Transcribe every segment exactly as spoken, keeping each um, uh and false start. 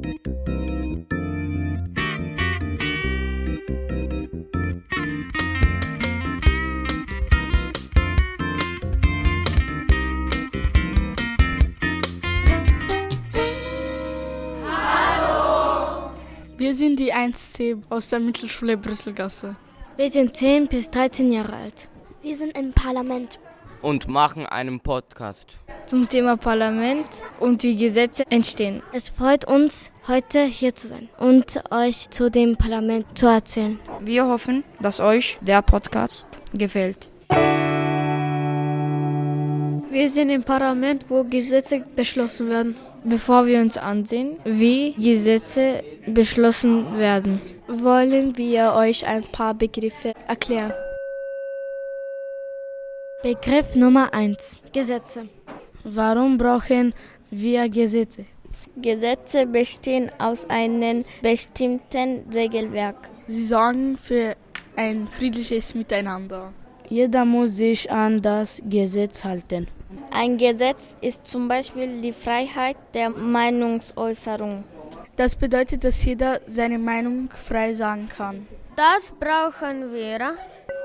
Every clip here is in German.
Wir sind die eins C aus der Mittelschule Brüsselgasse. Wir sind zehn bis dreizehn Jahre alt. Wir sind im Parlament und machen einen Podcast zum Thema Parlament und wie Gesetze entstehen. Es freut uns, heute hier zu sein und euch zu dem Parlament zu erzählen. Wir hoffen, dass euch der Podcast gefällt. Wir sind im Parlament, wo Gesetze beschlossen werden. Bevor wir uns ansehen, wie Gesetze beschlossen werden, wollen wir euch ein paar Begriffe erklären. Begriff Nummer eins. Gesetze. Warum brauchen wir Gesetze? Gesetze bestehen aus einem bestimmten Regelwerk. Sie sorgen für ein friedliches Miteinander. Jeder muss sich an das Gesetz halten. Ein Gesetz ist zum Beispiel die Freiheit der Meinungsäußerung. Das bedeutet, dass jeder seine Meinung frei sagen kann. Das brauchen wir.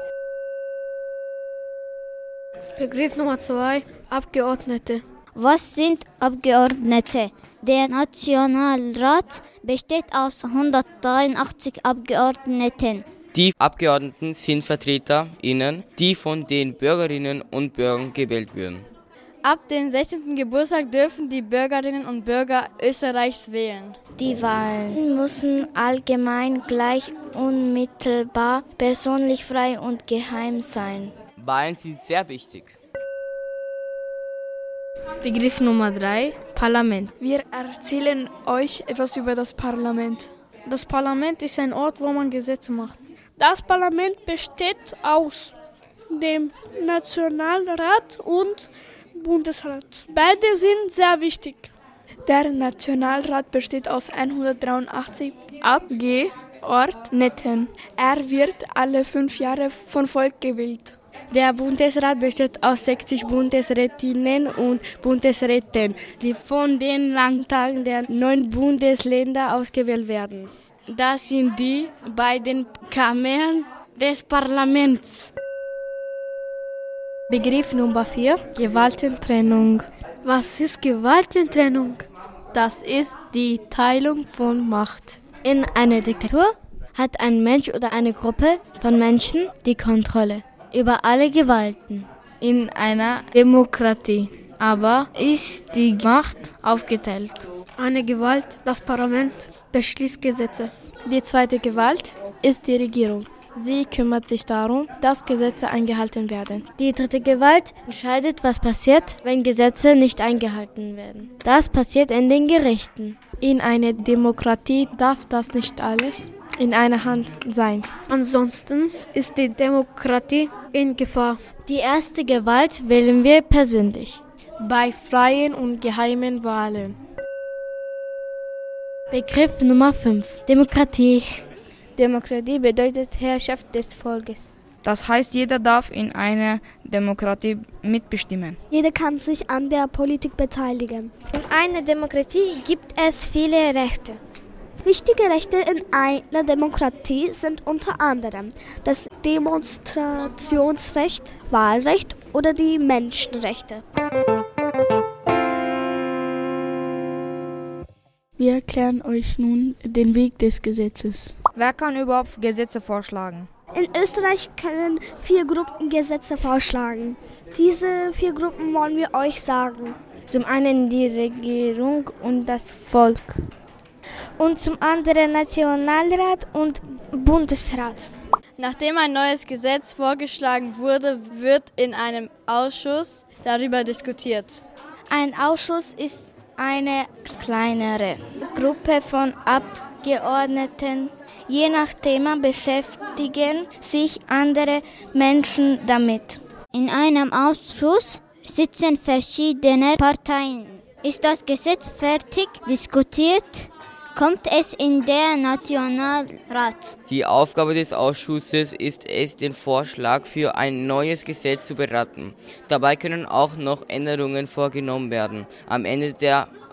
Begriff Nummer zwei. Abgeordnete. Was sind Abgeordnete? Der Nationalrat besteht aus hundertdreiundachtzig Abgeordneten. Die Abgeordneten sind VertreterInnen, die von den Bürgerinnen und Bürgern gewählt werden. Ab dem sechzehnten Geburtstag dürfen die Bürgerinnen und Bürger Österreichs wählen. Die Wahlen müssen allgemein, gleich, unmittelbar, persönlich, frei und geheim sein. Wahlen sind sehr wichtig. Begriff Nummer drei. Parlament. Wir erzählen euch etwas über das Parlament. Das Parlament ist ein Ort, wo man Gesetze macht. Das Parlament besteht aus dem Nationalrat und Bundesrat. Beide sind sehr wichtig. Der Nationalrat besteht aus hundertdreiundachtzig Abgeordneten. Er wird alle fünf Jahre vom Volk gewählt. Der Bundesrat besteht aus sechzig Bundesrätinnen und Bundesräten, die von den Landtagen der neun Bundesländer ausgewählt werden. Das sind die beiden Kammern des Parlaments. Begriff Nummer vier. Gewaltentrennung. Was ist Gewaltentrennung? Das ist die Teilung von Macht. In einer Diktatur hat ein Mensch oder eine Gruppe von Menschen die Kontrolle über alle Gewalten. In einer Demokratie aber ist die Macht aufgeteilt. Eine Gewalt, das Parlament, beschließt Gesetze. Die zweite Gewalt ist die Regierung. Sie kümmert sich darum, dass Gesetze eingehalten werden. Die dritte Gewalt entscheidet, was passiert, wenn Gesetze nicht eingehalten werden. Das passiert in den Gerichten. In einer Demokratie darf das nicht alles in einer Hand sein. Ansonsten ist die Demokratie in Gefahr. Die erste Gewalt wählen wir persönlich. Bei freien und geheimen Wahlen. Begriff Nummer fünf. Demokratie. Demokratie bedeutet Herrschaft des Volkes. Das heißt, jeder darf in einer Demokratie mitbestimmen. Jeder kann sich an der Politik beteiligen. In einer Demokratie gibt es viele Rechte. Wichtige Rechte in einer Demokratie sind unter anderem das Demonstrationsrecht, Wahlrecht oder die Menschenrechte. Wir erklären euch nun den Weg des Gesetzes. Wer kann überhaupt Gesetze vorschlagen? In Österreich können vier Gruppen Gesetze vorschlagen. Diese vier Gruppen wollen wir euch sagen. Zum einen die Regierung und das Volk. Und zum anderen Nationalrat und Bundesrat. Nachdem ein neues Gesetz vorgeschlagen wurde, wird in einem Ausschuss darüber diskutiert. Ein Ausschuss ist eine kleinere Gruppe von Abgeordneten. Je nach Thema beschäftigen sich andere Menschen damit. In einem Ausschuss sitzen verschiedene Parteien. Ist das Gesetz fertig diskutiert, kommt es in den Nationalrat. Die Aufgabe des Ausschusses ist es, den Vorschlag für ein neues Gesetz zu beraten. Dabei können auch noch Änderungen vorgenommen werden. Am Ende der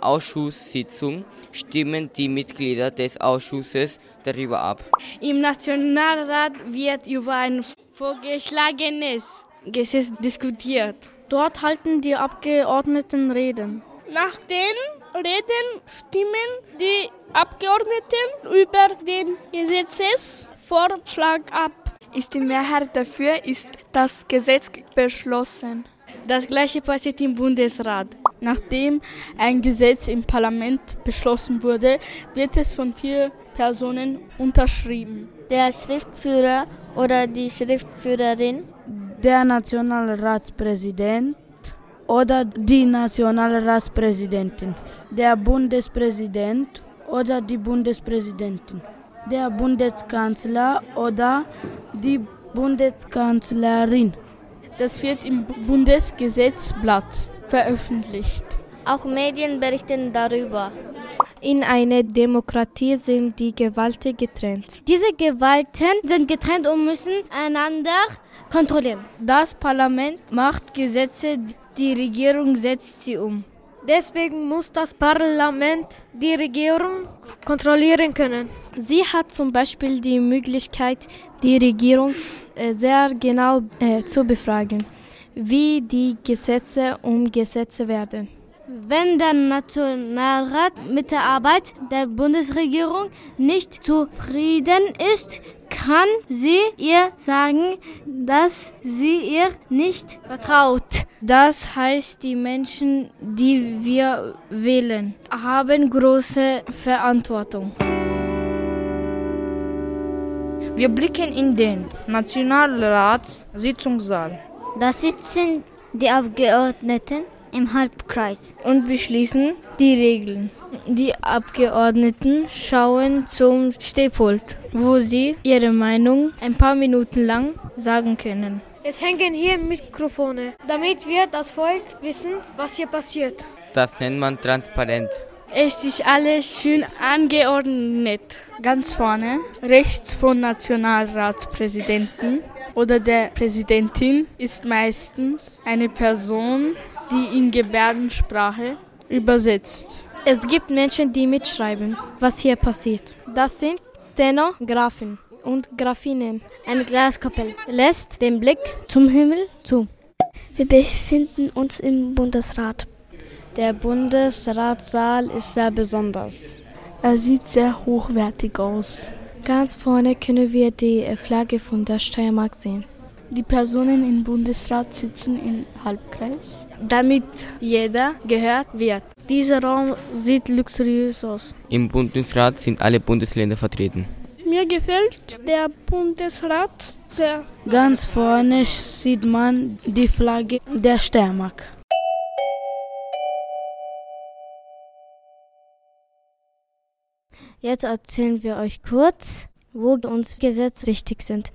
Ausschusssitzung stimmen die Mitglieder des Ausschusses darüber ab. Im Nationalrat wird über ein vorgeschlagenes Gesetz diskutiert. Dort halten die Abgeordneten Reden. Nach den Reden stimmen die Abgeordneten über den Gesetzesvorschlag ab. Ist die Mehrheit dafür, ist das Gesetz beschlossen. Das Gleiche passiert im Bundesrat. Nachdem ein Gesetz im Parlament beschlossen wurde, wird es von vier Personen unterschrieben. Der Schriftführer oder die Schriftführerin, der Nationalratspräsident oder die Nationalratspräsidentin, der Bundespräsident oder die Bundespräsidentin, der Bundeskanzler oder die Bundeskanzlerin. Das wird im Bundesgesetzblatt veröffentlicht. Auch Medien berichten darüber. In einer Demokratie sind die Gewalten getrennt. Diese Gewalten sind getrennt und müssen einander kontrollieren. Das Parlament macht Gesetze, die Regierung setzt sie um. Deswegen muss das Parlament die Regierung kontrollieren können. Sie hat zum Beispiel die Möglichkeit, die Regierung äh, sehr genau äh, zu befragen, wie die Gesetze umgesetzt werden. Wenn der Nationalrat mit der Arbeit der Bundesregierung nicht zufrieden ist, kann sie ihr sagen, dass sie ihr nicht vertraut. Das heißt, die Menschen, die wir wählen, haben große Verantwortung. Wir blicken in den Nationalratssitzungssaal. Da sitzen die Abgeordneten im Halbkreis und beschließen die Regeln. Die Abgeordneten schauen zum Stehpult, wo sie ihre Meinung ein paar Minuten lang sagen können. Es hängen hier Mikrofone, damit wir das Volk wissen, was hier passiert. Das nennt man transparent. Es ist alles schön angeordnet. Ganz vorne, rechts vom Nationalratspräsidenten oder der Präsidentin, ist meistens eine Person, die in Gebärdensprache übersetzt. Es gibt Menschen, die mitschreiben, was hier passiert. Das sind Stenografen und Grafinnen. Eine Glaskapelle Lässt den Blick zum Himmel zu. Wir befinden uns im Bundesrat. Der Bundesratssaal ist sehr besonders. Er sieht sehr hochwertig aus. Ganz vorne können wir die Flagge von der Steiermark sehen. Die Personen im Bundesrat sitzen im Halbkreis, damit jeder gehört wird. Dieser Raum sieht luxuriös aus. Im Bundesrat sind alle Bundesländer vertreten. Mir gefällt der Bundesrat sehr. Ganz vorne sieht man die Flagge der Steiermark. Jetzt erzählen wir euch kurz, wo uns Gesetze wichtig sind.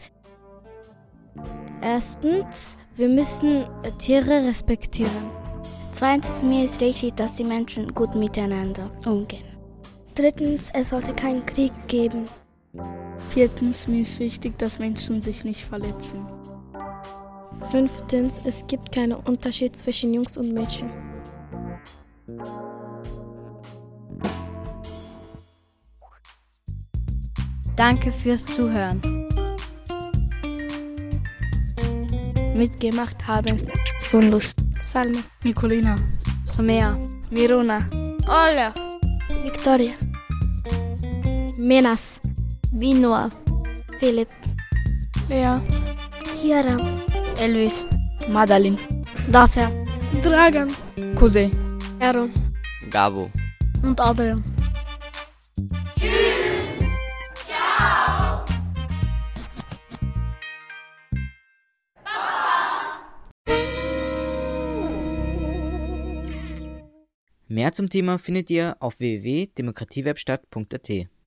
Erstens, wir müssen Tiere respektieren. Zweitens, mir ist wichtig, dass die Menschen gut miteinander umgehen. Drittens, es sollte keinen Krieg geben. Viertens, mir ist wichtig, dass Menschen sich nicht verletzen. Fünftens, es gibt keinen Unterschied zwischen Jungs und Mädchen. Danke fürs Zuhören. Mitgemacht haben Sundus, Salma, Nicolina, Somea, Miruna, Ola, Victoria, Menas, Binoa, Philipp, Lea, Hiram, Elvis, Madalin, Dafer, Dragan, Kuzey, Aaron, Gabo und Adrian. Mehr zum Thema findet ihr auf w w w punkt demokratiewerkstatt punkt a t.